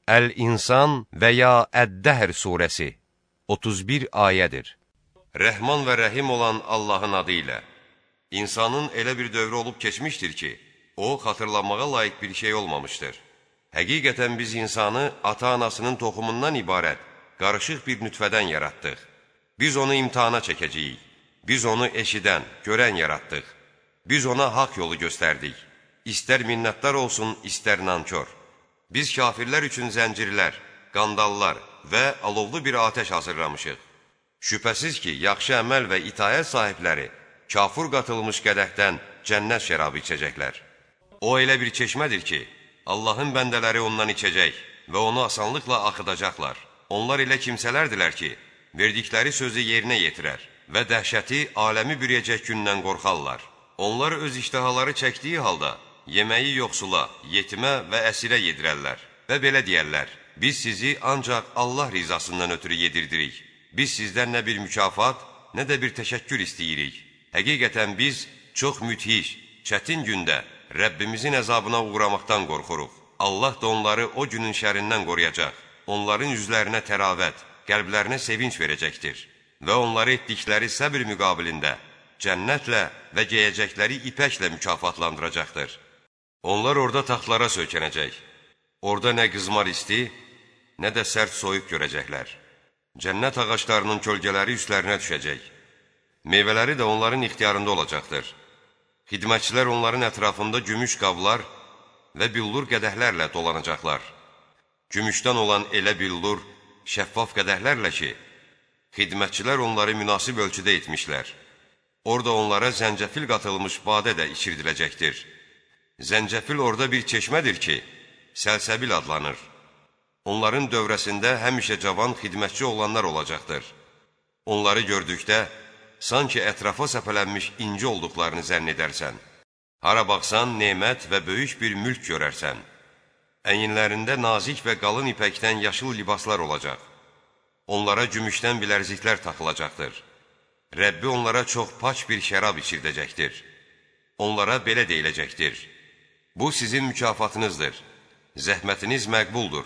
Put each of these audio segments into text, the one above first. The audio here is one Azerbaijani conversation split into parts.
Əl-İnsan və ya Əd-Dəhr surəsi 31 ayədir. Rəhman və rəhim olan Allahın adı ilə. İnsanın elə bir dövrü olub keçmişdir ki, o xatırlanmağa layiq bir şey olmamışdır. Həqiqətən biz insanı ata-anasının toxumundan ibarət qarışıq bir nütfədən yaratdıq. Biz onu imtihana çəkəcəyik. Biz onu eşidən, görən yaratdıq. Biz ona haqq yolu göstərdik. İstər minnətdar olsun, istər nankor. Biz kafirlər üçün zəncirlər, qandallar və alovlu bir atəş hazırlamışıq. Şübhəsiz ki, yaxşı əməl və itayət sahibləri kafur qatılmış qədəhdən cənnət şərabı içəcəklər. O elə bir çeşmədir ki, Allahın bəndələri ondan içəcək və onu asanlıqla axıdacaqlar. Onlar elə kimsələrdirlər ki, verdikləri sözü yerinə yetirər və dəhşəti aləmi bürüyəcək gündən qorxarlar. Onlar öz iştahaları çəkdiyi halda yeməyi yoxsula, yetimə və əsirə yedirərlər və belə deyərlər: biz sizi ancaq Allah rizasından ötürü yedirdirik. Biz sizdən nə bir mükafat, nə də bir təşəkkür istəyirik. Həqiqətən biz çox müthiş, çətin gündə Rəbbimizin əzabına uğramaqdan qorxuruq. Allah da onları o günün şərindən qoruyacaq. Onların üzlərinə təravət, qəlblərinə sevinç verəcəkdir. Və onları etdikləri səbir müqabilində cənnətlə və geyəcəkləri ipəklə mükafatlandıracaqdır. Onlar orada taxtlara söykənəcək. Orada nə qızmar isti, nə də sərt soyuq görəcəklər. Cənnət ağaclarının kölgələri üstlərinə düşəcək. Meyvələri də onların ixtiyarında olacaqdır. Xidmətçilər onların ətrafında gümüş qablar və billur qədəhlərlə dolanacaqlar. Gümüşdən olan elə billur, şəffaf qədəhlərlə ki, xidmətçilər onları münasib ölçüdə etmişlər. Orada onlara zəncəfil qatılmış badə də içirdiləcəkdir. Zəncəfil orada bir çeşmədir ki, səlsəbil adlanır. Onların dövrəsində həmişə cavan xidmətçi olanlar olacaqdır. Onları gördükdə, sanki ətrafa səpələnmiş inci olduqlarını zənn edərsən. Hara baxsan, nemət və böyük bir mülk görərsən. Əyinlərində nazik və qalın ipəkdən yaşıl libaslar olacaq. Onlara gümüşdən bilərziklər taxılacaqdır. Rəbbi onlara çox paç bir şərab içirdəcəkdir. Onlara belə deyiləcəkdir: bu sizin mükafatınızdır, zəhmətiniz məqbuldur.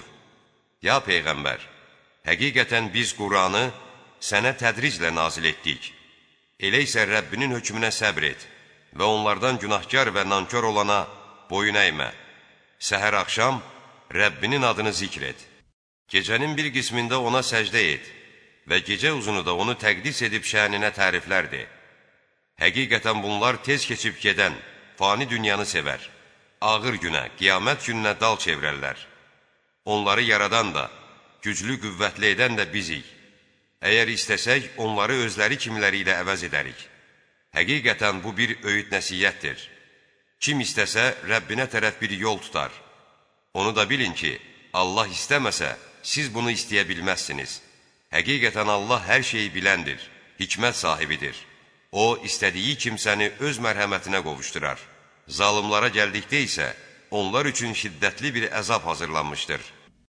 Ya Peyğəmbər, həqiqətən biz Quranı sənə tədriclə nazil etdik. Elə isə Rəbbinin hökmünə səbr et və onlardan günahkar və nankör olana boyun əymə. Səhər axşam Rəbbinin adını zikr et. Gecənin bir qismində ona səcdə et və gecə uzunu da onu təqdis edib şəninə təriflər de. Həqiqətən bunlar tez keçib gedən, fani dünyanı sevər. Ağır günə, qiyamət gününə dal çevrərlər. Onları yaradan da, güclü qüvvətli edən də bizik. Əgər istəsək, onları özləri kimləri ilə əvəz edərik. Həqiqətən bu bir öyüd nəsiyyətdir. Kim istəsə, Rəbbinə tərəf bir yol tutar. Onu da bilin ki, Allah istəməsə, siz bunu istəyə bilməzsiniz. Həqiqətən Allah hər şeyi biləndir, hikmət sahibidir. O, istədiyi kimsəni öz mərhəmətinə qovuşdurar. Zalımlara gəldikdə isə, onlar üçün şiddətli bir əzab hazırlanmışdır.